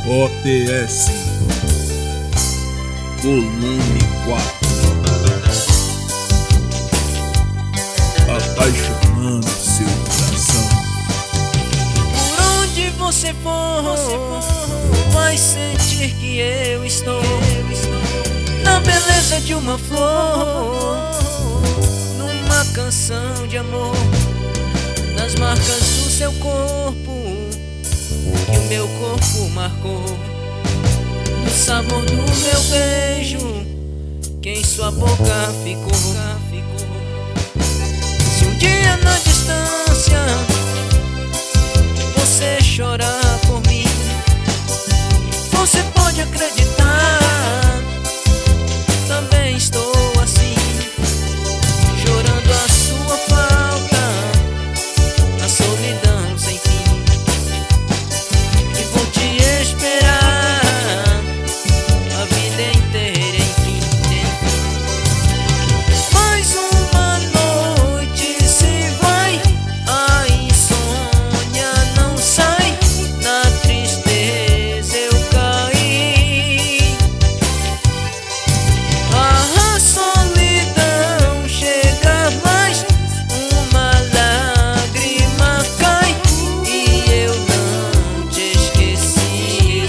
OTS Volume 4, apaixonando seu coração. Por onde você for, vai sentir que eu estou na beleza de uma flor, numa canção de amor, nas marcas do seu corpo que o meu corpo marcou, no sabor do meu beijo que em sua boca ficou. Se um dia na distância você chorar por mim, você pode acreditar, também estou assim, chorando a sua falta, na solidão sem fim. E vou te esperar a vida inteira, enfim. Mais uma noite se vai, a insônia não sai, na tristeza eu caí. A solidão chega mais, uma lágrima cai e eu não te esqueci.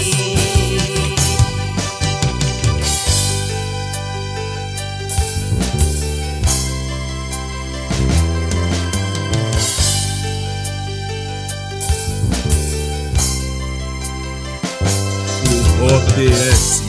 O OTS